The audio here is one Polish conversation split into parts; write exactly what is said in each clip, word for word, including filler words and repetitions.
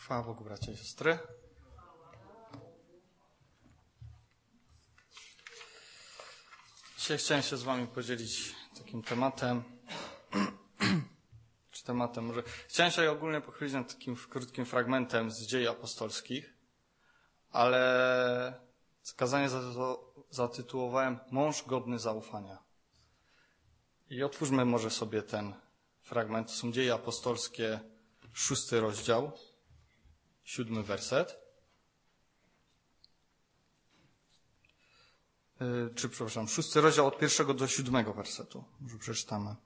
Chwała Bogu, bracia i siostry. Dzisiaj chciałem się z wami podzielić takim tematem, czy tematem może... Chciałem się ogólnie pochylić nad takim krótkim fragmentem z Dziejów Apostolskich, ale kazanie zatytułowałem Mąż godny zaufania. I otwórzmy może sobie ten fragment. To są Dzieje Apostolskie, szósty rozdział, siódmy werset. Yy, czy, przepraszam, szósty rozdział od pierwszego do siódmego wersetu. Może przeczytamy.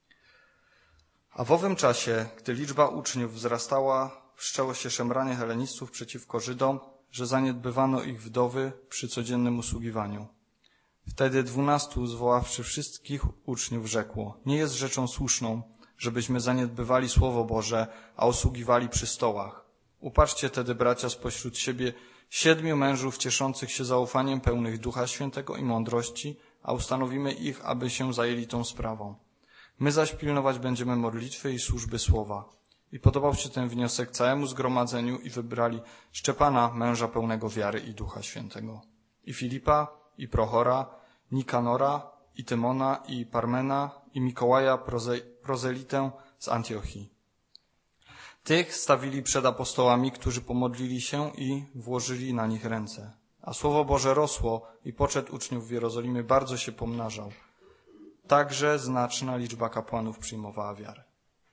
A w owym czasie, gdy liczba uczniów wzrastała, wszczęło się szemranie helenistów przeciwko Żydom, że zaniedbywano ich wdowy przy codziennym usługiwaniu. Wtedy dwunastu, zwoławszy wszystkich uczniów, rzekło: nie jest rzeczą słuszną, żebyśmy zaniedbywali Słowo Boże, a usługiwali przy stołach. Upatrzcie tedy, bracia, spośród siebie siedmiu mężów cieszących się zaufaniem, pełnych Ducha Świętego i mądrości, a ustanowimy ich, aby się zajęli tą sprawą. My zaś pilnować będziemy modlitwy i służby słowa. I podobał się ten wniosek całemu zgromadzeniu i wybrali Szczepana, męża pełnego wiary i Ducha Świętego, i Filipa, i Prochora, Nikanora, i Tymona, i Parmena, i Mikołaja, proze- prozelitę z Antiochii. Tych stawili przed apostołami, którzy pomodlili się i włożyli na nich ręce. A Słowo Boże rosło i poczet uczniów w Jerozolimie bardzo się pomnażał. Także znaczna liczba kapłanów przyjmowała wiarę.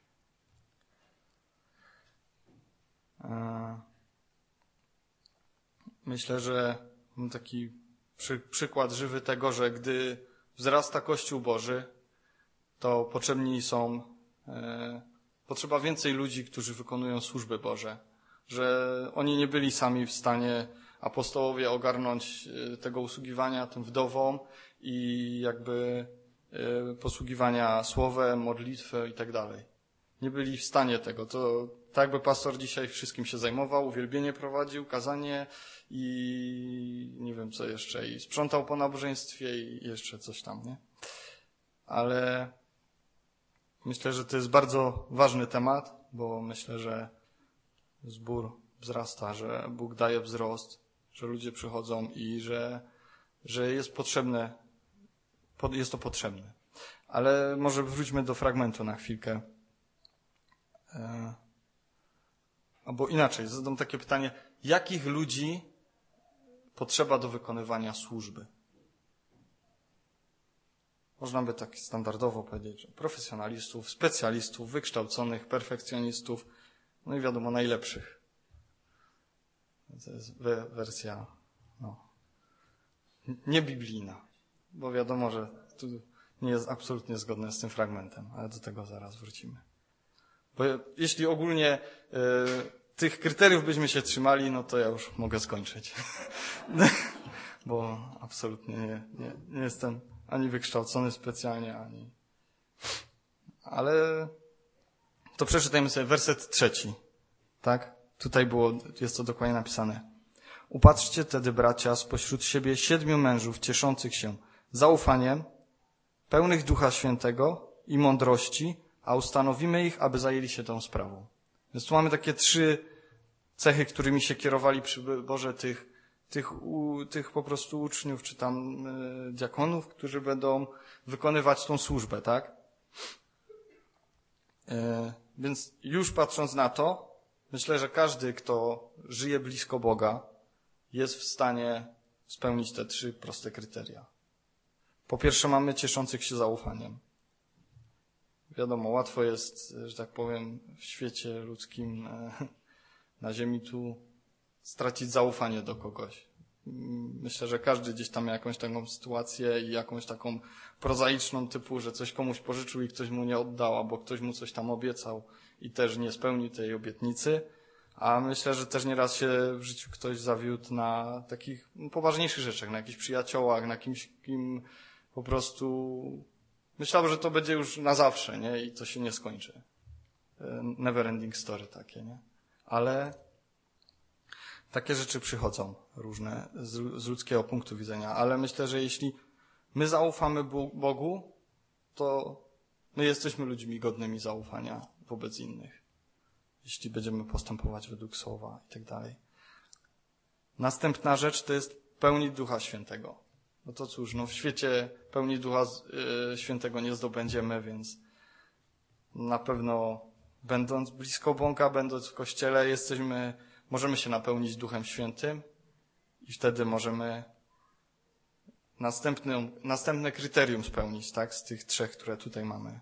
Myślę, że mam taki przy, przykład żywy tego, że gdy wzrasta Kościół Boży, to potrzebni są, e, potrzeba więcej ludzi, którzy wykonują służby Boże. Że oni nie byli sami w stanie, apostołowie, ogarnąć tego usługiwania tym wdowom i jakby e, posługiwania słowem, modlitwę i tak dalej. Nie byli w stanie tego. To tak jakby pastor dzisiaj wszystkim się zajmował, uwielbienie prowadził, kazanie i nie wiem co jeszcze, i sprzątał po nabożeństwie i jeszcze coś tam, nie? Ale myślę, że to jest bardzo ważny temat, bo myślę, że zbór wzrasta, że Bóg daje wzrost, że ludzie przychodzą i że, że jest potrzebne, jest to potrzebne. Ale może wróćmy do fragmentu na chwilkę. Albo inaczej, zadam takie pytanie, jakich ludzi potrzeba do wykonywania służby? Można by tak standardowo powiedzieć, że profesjonalistów, specjalistów, wykształconych, perfekcjonistów, no i wiadomo, najlepszych. To jest wersja no, niebiblijna, bo wiadomo, że tu nie jest absolutnie zgodne z tym fragmentem, ale do tego zaraz wrócimy. Bo jeśli ogólnie y, tych kryteriów byśmy się trzymali, no to ja już mogę skończyć. Bo absolutnie nie, nie, nie jestem ani wykształcony specjalnie, ani... Ale to przeczytajmy sobie werset trzeci. Tak? Tutaj było, jest to dokładnie napisane. Upatrzcie tedy, bracia, spośród siebie siedmiu mężów cieszących się zaufaniem, pełnych Ducha Świętego i mądrości, a ustanowimy ich, aby zajęli się tą sprawą. Więc tu mamy takie trzy cechy, którymi się kierowali przy wyborze tych, tych, u, tych po prostu uczniów, czy tam y, diakonów, którzy będą wykonywać tą służbę, tak? Y, więc już patrząc na to, myślę, że każdy, kto żyje blisko Boga, jest w stanie spełnić te trzy proste kryteria. Po pierwsze, mamy cieszących się zaufaniem. Wiadomo, łatwo jest, że tak powiem, w świecie ludzkim, na ziemi tu stracić zaufanie do kogoś. Myślę, że każdy gdzieś tam ma jakąś taką sytuację i jakąś taką prozaiczną typu, że coś komuś pożyczył i ktoś mu nie oddał, albo ktoś mu coś tam obiecał i też nie spełnił tej obietnicy. A myślę, że też nieraz się w życiu ktoś zawiódł na takich poważniejszych rzeczach, na jakichś przyjaciołach, na kimś, kim po prostu... Myślałem, że to będzie już na zawsze, nie? I to się nie skończy. Never ending story takie, nie? Ale takie rzeczy przychodzą różne z, z ludzkiego punktu widzenia. Ale myślę, że jeśli my zaufamy Bogu, to my jesteśmy ludźmi godnymi zaufania wobec innych. jeśli będziemy postępować według słowa i tak dalej. Następna rzecz to jest pełni Ducha Świętego. No to cóż, no w świecie pełni Ducha Świętego nie zdobędziemy, więc na pewno będąc blisko Boga, będąc w Kościele, jesteśmy, możemy się napełnić Duchem Świętym i wtedy możemy następne, następne kryterium spełnić, tak, z tych trzech, które tutaj mamy.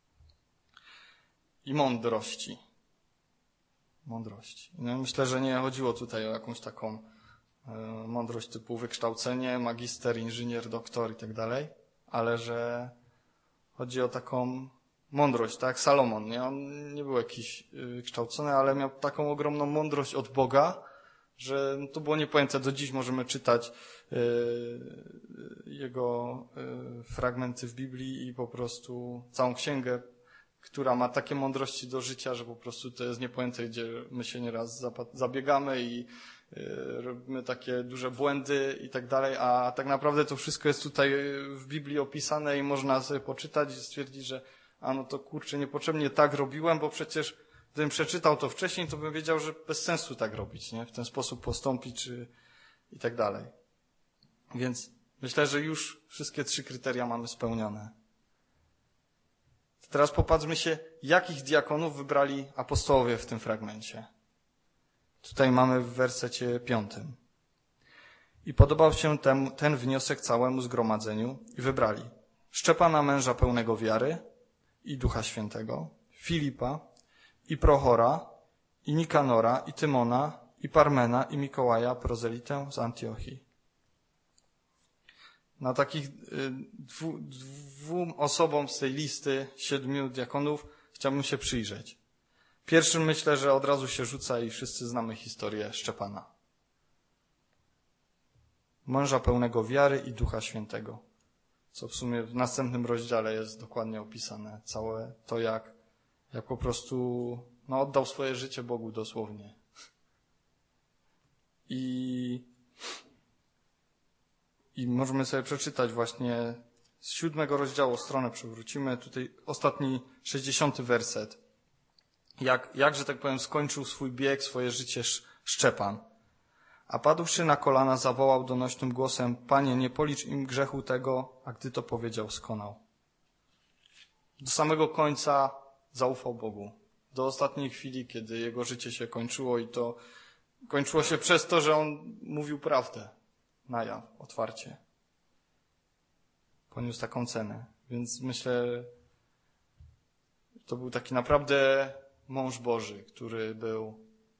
I mądrości. Mądrości. No myślę, że nie chodziło tutaj o jakąś taką e, mądrość typu wykształcenie, magister, inżynier, doktor i tak dalej, ale że chodzi o taką mądrość, tak? Salomon, nie? On nie był jakiś wykształcony, ale miał taką ogromną mądrość od Boga, że to było niepojęte. Do dziś możemy czytać e, jego e, fragmenty w Biblii i po prostu całą księgę, która ma takie mądrości do życia, że po prostu to jest niepojęte, gdzie my się nieraz zabiegamy i robimy takie duże błędy i tak dalej, a tak naprawdę to wszystko jest tutaj w Biblii opisane i można sobie poczytać i stwierdzić, że a no to kurczę, niepotrzebnie tak robiłem, bo przecież gdybym przeczytał to wcześniej, to bym wiedział, że bez sensu tak robić, nie? W ten sposób postąpić czy i tak dalej. Więc myślę, że już wszystkie trzy kryteria mamy spełnione. Teraz popatrzmy się, jakich diakonów wybrali apostołowie w tym fragmencie. Tutaj mamy w wersecie piątym. I podobał się ten, ten wniosek całemu zgromadzeniu i wybrali Szczepana, męża pełnego wiary i Ducha Świętego, Filipa i Prochora i Nikanora i Tymona i Parmena i Mikołaja, prozelitę z Antiochii. Na takich dwu, dwóm osobom z tej listy siedmiu diakonów chciałbym się przyjrzeć. Pierwszym myślę, że od razu się rzuca i wszyscy znamy historię Szczepana. Męża pełnego wiary i Ducha Świętego. Co w sumie w następnym rozdziale jest dokładnie opisane. Całe to, jak, jak po prostu no, oddał swoje życie Bogu dosłownie. I I możemy sobie przeczytać właśnie z siódmego rozdziału, stronę przewrócimy, tutaj ostatni sześćdziesiąty werset. Jak, jak, że tak powiem, skończył swój bieg, swoje życie Szczepan. A padłszy na kolana, zawołał donośnym głosem: Panie, nie policz im grzechu tego, a gdy to powiedział, skonał. Do samego końca zaufał Bogu. Do ostatniej chwili, kiedy jego życie się kończyło i to kończyło się przez to, że on mówił prawdę. Na jaw, otwarcie. Poniósł taką cenę. Więc myślę, to był taki naprawdę mąż Boży, który był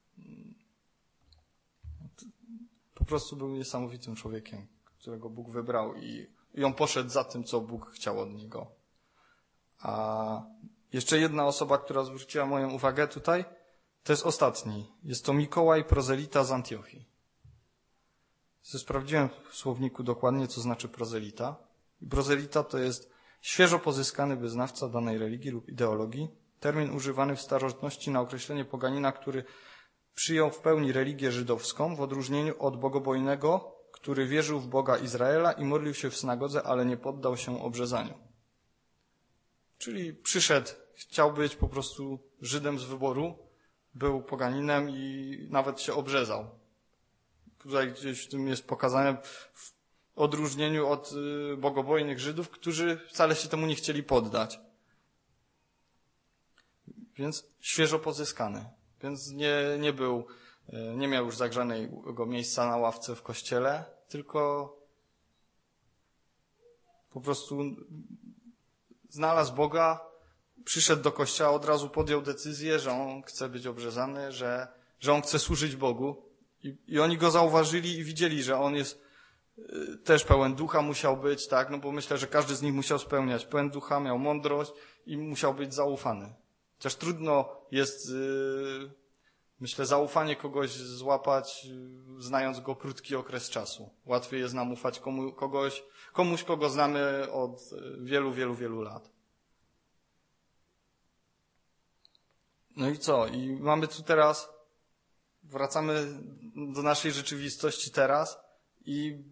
po prostu był niesamowitym człowiekiem, którego Bóg wybrał i, i on poszedł za tym, co Bóg chciał od niego. A jeszcze jedna osoba, która zwróciła moją uwagę tutaj, to jest ostatni. Jest to Mikołaj, prozelita z Antiochii. Sprawdziłem w słowniku dokładnie, co znaczy prozelita. I prozelita to jest świeżo pozyskany wyznawca danej religii lub ideologii. Termin używany w starożytności na określenie poganina, który przyjął w pełni religię żydowską, w odróżnieniu od bogobojnego, który wierzył w Boga Izraela i modlił się w synagodze, ale nie poddał się obrzezaniu. Czyli przyszedł, chciał być po prostu Żydem z wyboru, był poganinem i nawet się obrzezał. Tutaj gdzieś w tym jest pokazane w odróżnieniu od bogobojnych Żydów, którzy wcale się temu nie chcieli poddać. Więc świeżo pozyskany. Więc nie, nie był, nie miał już zagrzanego miejsca na ławce w kościele, tylko po prostu znalazł Boga, przyszedł do kościoła, od razu podjął decyzję, że on chce być obrzezany, że, że on chce służyć Bogu. I, I oni go zauważyli i widzieli, że on jest y, też pełen ducha musiał być, tak, no bo myślę, że każdy z nich musiał spełniać. Pełen ducha, miał mądrość i musiał być zaufany. Chociaż trudno jest, y, myślę, zaufanie kogoś złapać, y, znając go krótki okres czasu. Łatwiej jest nam ufać komu, kogoś, komuś, kogo znamy od wielu, wielu, wielu lat. No i co? I mamy tu teraz, wracamy do naszej rzeczywistości teraz i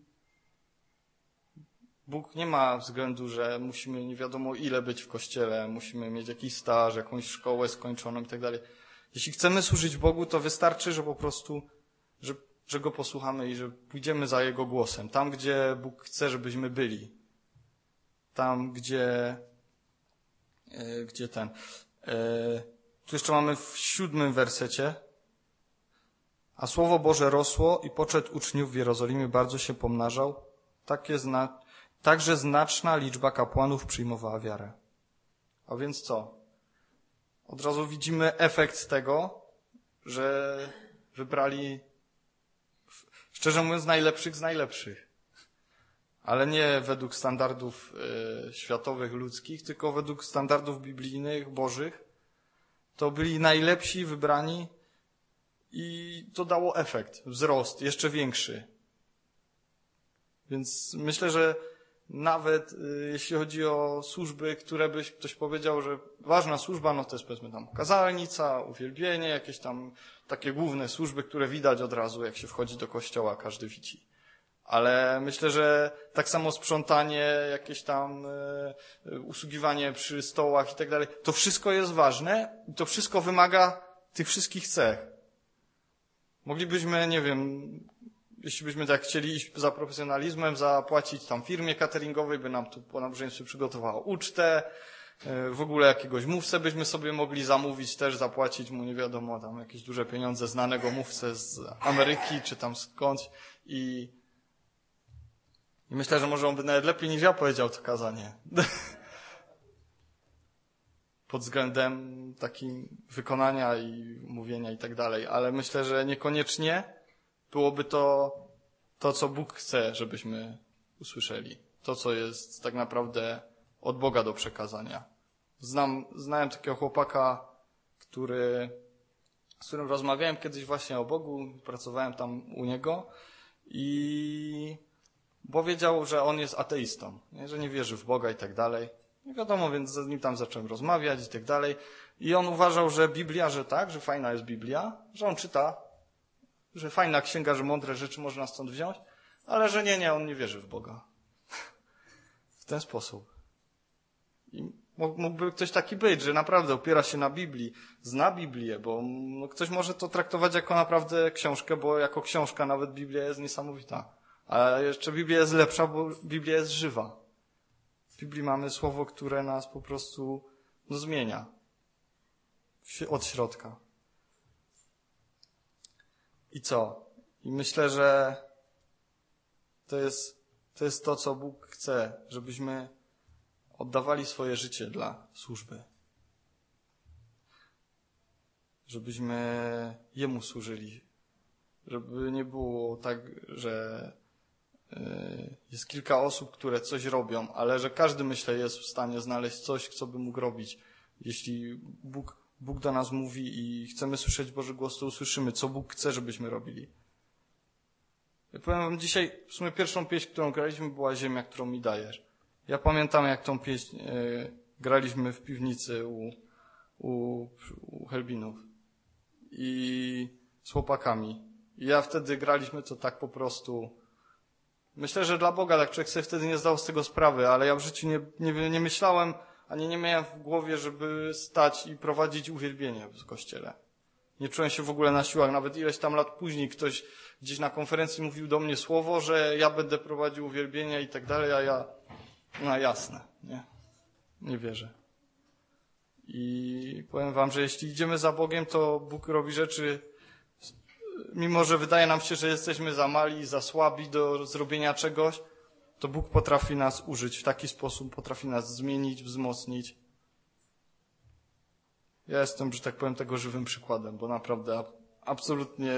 Bóg nie ma względu, że musimy nie wiadomo ile być w kościele, musimy mieć jakiś staż, jakąś szkołę skończoną i tak dalej. Jeśli chcemy służyć Bogu, to wystarczy, że po prostu, że, że Go posłuchamy i że pójdziemy za Jego głosem. Tam, gdzie Bóg chce, żebyśmy byli. Tam, gdzie, yy, gdzie ten. Yy, tu jeszcze mamy w siódmym wersecie. A Słowo Boże rosło i poczet uczniów w Jerozolimie bardzo się pomnażał. Takie zna, także znaczna liczba kapłanów przyjmowała wiarę. A więc co? Od razu widzimy efekt tego, że wybrali, szczerze mówiąc, najlepszych z najlepszych. Ale nie według standardów y, światowych, ludzkich, tylko według standardów biblijnych, bożych. To byli najlepsi wybrani i to dało efekt, wzrost jeszcze większy. Więc myślę, że nawet y, jeśli chodzi o służby, które byś ktoś powiedział, że ważna służba, no to jest powiedzmy tam kazalnica, uwielbienie, jakieś tam takie główne służby, które widać od razu, jak się wchodzi do kościoła, każdy widzi. Ale myślę, że tak samo sprzątanie, jakieś tam y, usługiwanie przy stołach i tak dalej, to wszystko jest ważne i to wszystko wymaga tych wszystkich cech. Moglibyśmy, nie wiem, jeśli byśmy tak chcieli iść za profesjonalizmem, zapłacić tam firmie cateringowej, by nam tu po nabożeństwie przygotowała ucztę, w ogóle jakiegoś mówcę byśmy sobie mogli zamówić, też zapłacić mu, nie wiadomo, tam jakieś duże pieniądze, znanego mówcę z Ameryki, czy tam skądś i, i myślę, że może on by nawet lepiej niż ja powiedział to kazanie. Pod względem takim wykonania i mówienia i tak dalej, ale myślę, że niekoniecznie byłoby to, to co Bóg chce, żebyśmy usłyszeli. To, co jest tak naprawdę od Boga do przekazania. Znam, znałem takiego chłopaka, który, z którym rozmawiałem kiedyś właśnie o Bogu, pracowałem tam u niego i powiedział, że on jest ateistą, nie? Że nie wierzy w Boga i tak dalej. Nie wiadomo, więc z nim tam zacząłem rozmawiać i tak dalej. I on uważał, że Biblia, że tak, że fajna jest Biblia, że on czyta, że fajna księga, że mądre rzeczy można stąd wziąć, ale że nie, nie, on nie wierzy w Boga. W ten sposób. I mógłby ktoś taki być, że naprawdę opiera się na Biblii, zna Biblię, bo ktoś może to traktować jako naprawdę książkę, bo jako książka nawet Biblia jest niesamowita. A jeszcze Biblia jest lepsza, bo Biblia jest żywa. W Biblii mamy słowo, które nas po prostu no, zmienia od środka. I co? I myślę, że to jest, to jest to, co Bóg chce, żebyśmy oddawali swoje życie dla służby. Żebyśmy Jemu służyli. Żeby nie było tak, że jest kilka osób, które coś robią, ale że każdy, myślę, jest w stanie znaleźć coś, co by mógł robić. Jeśli Bóg, Bóg do nas mówi i chcemy słyszeć Boży głos, to usłyszymy, co Bóg chce, żebyśmy robili. Ja powiem wam dzisiaj, w sumie pierwszą pieśń, którą graliśmy, była Ziemia, którą mi dajesz. Ja pamiętam, jak tą pieśń e, graliśmy w piwnicy u, u, u Helbinów i z chłopakami. I ja wtedy graliśmy to tak po prostu. Myślę, że dla Boga, tak człowiek sobie wtedy nie zdał z tego sprawy, ale ja w życiu nie, nie, nie myślałem, ani nie miałem w głowie, żeby stać i prowadzić uwielbienie w kościele. Nie czułem się w ogóle na siłach. Nawet ileś tam lat później ktoś gdzieś na konferencji mówił do mnie słowo, że ja będę prowadził uwielbienia i tak dalej, a ja, no jasne, nie, nie wierzę. I powiem wam, że jeśli idziemy za Bogiem, to Bóg robi rzeczy, mimo że wydaje nam się, że jesteśmy za mali, za słabi do zrobienia czegoś, to Bóg potrafi nas użyć w taki sposób, potrafi nas zmienić, wzmocnić. Ja jestem, że tak powiem, tego żywym przykładem, bo naprawdę absolutnie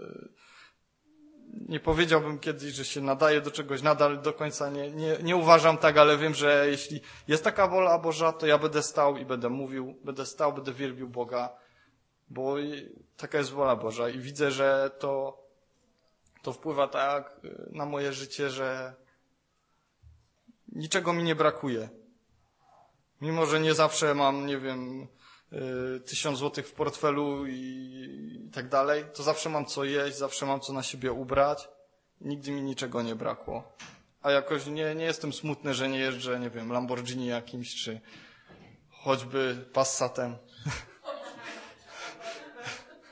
nie powiedziałbym kiedyś, że się nadaje do czegoś, nadal do końca nie, nie, nie uważam tak, ale wiem, że jeśli jest taka wola Boża, to ja będę stał i będę mówił, będę stał, będę wielbił Boga, bo taka jest wola Boża i widzę, że to, to wpływa tak na moje życie, że niczego mi nie brakuje. Mimo że nie zawsze mam, nie wiem, tysiąc złotych w portfelu i, i tak dalej, to zawsze mam co jeść, zawsze mam co na siebie ubrać. Nigdy mi niczego nie brakło. A jakoś nie, nie jestem smutny, że nie jeżdżę, nie wiem, Lamborghini jakimś, czy choćby Passatem.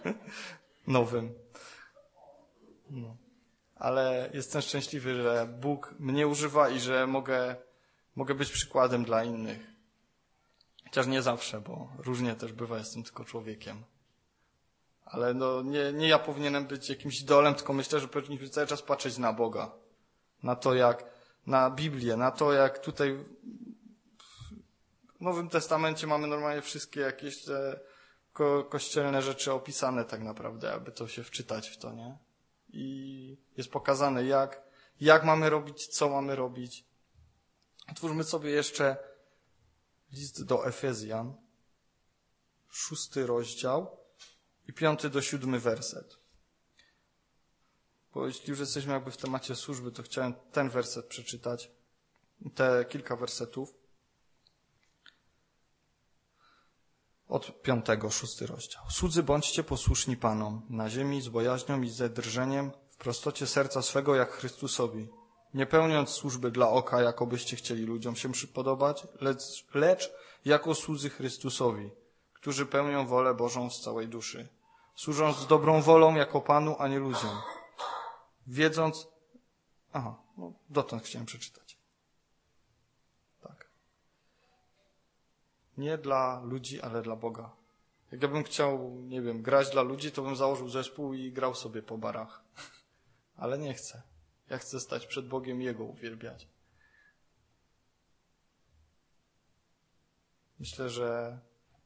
nowym. No. Ale jestem szczęśliwy, że Bóg mnie używa i że mogę, mogę być przykładem dla innych. Chociaż nie zawsze, bo różnie też bywa, jestem tylko człowiekiem. Ale no, nie, nie ja powinienem być jakimś idolem, tylko myślę, że powinniśmy cały czas patrzeć na Boga. Na to, jak, na Biblię, na to, jak tutaj w Nowym Testamencie mamy normalnie wszystkie jakieś te ko- kościelne rzeczy opisane tak naprawdę, aby to się wczytać w to, nie? I jest pokazane, jak, jak mamy robić, co mamy robić. Otwórzmy sobie jeszcze list do Efezjan, szósty rozdział i piąty do siódmy werset. Bo jeśli już jesteśmy jakby w temacie służby, to chciałem ten werset przeczytać, te kilka wersetów. Od piątego, szósty rozdział. Słudzy, bądźcie posłuszni Panom, na ziemi z bojaźnią i ze drżeniem, w prostocie serca swego jak Chrystusowi, nie pełniąc służby dla oka, jakobyście chcieli ludziom się przypodobać, lecz, lecz jako słudzy Chrystusowi, którzy pełnią wolę Bożą z całej duszy, służąc z dobrą wolą jako Panu, a nie ludziom, wiedząc... Aha, no dotąd chciałem przeczytać. Tak. Nie dla ludzi, ale dla Boga. Jak ja bym chciał, nie wiem, grać dla ludzi, to bym założył zespół i grał sobie po barach. Ale nie chcę. Ja chcę stać przed Bogiem i Jego uwielbiać. Myślę, że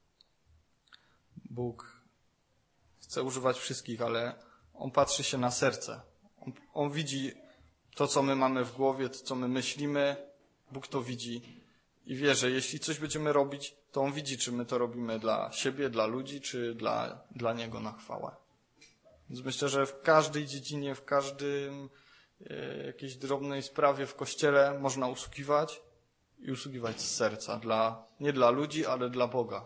Bóg chce używać wszystkich, ale On patrzy się na serce. On, on widzi to, co my mamy w głowie, to, co my myślimy. Bóg to widzi i wie, że jeśli coś będziemy robić, to On widzi, czy my to robimy dla siebie, dla ludzi, czy dla, dla Niego na chwałę. Więc myślę, że w każdej dziedzinie, w każdym e, jakiejś drobnej sprawie w Kościele można usługiwać i usługiwać z serca. Dla, nie dla ludzi, ale dla Boga.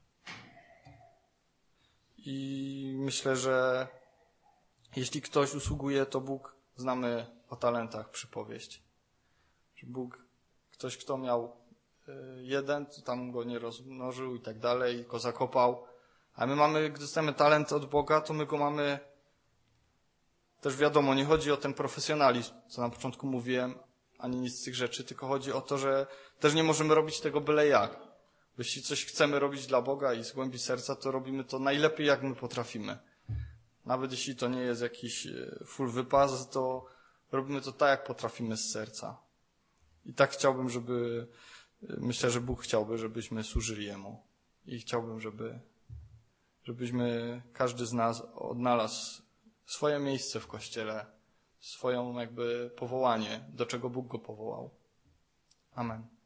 I myślę, że jeśli ktoś usługuje, to Bóg, znamy o talentach przypowieść. Że Bóg, ktoś, kto miał jeden, to tam go nie rozmnożył i tak dalej, go zakopał. A my mamy, gdy dostajemy talent od Boga, to my go mamy, też wiadomo, nie chodzi o ten profesjonalizm, co na początku mówiłem, ani nic z tych rzeczy, tylko chodzi o to, że też nie możemy robić tego byle jak. Bo jeśli coś chcemy robić dla Boga i z głębi serca, to robimy to najlepiej, jak my potrafimy. Nawet jeśli to nie jest jakiś full wypas, to robimy to tak, jak potrafimy z serca. I tak chciałbym, żeby, myślę, że Bóg chciałby, żebyśmy służyli Jemu. I chciałbym, żeby, żebyśmy, każdy z nas odnalazł swoje miejsce w Kościele, swoją jakby powołanie, do czego Bóg go powołał. Amen.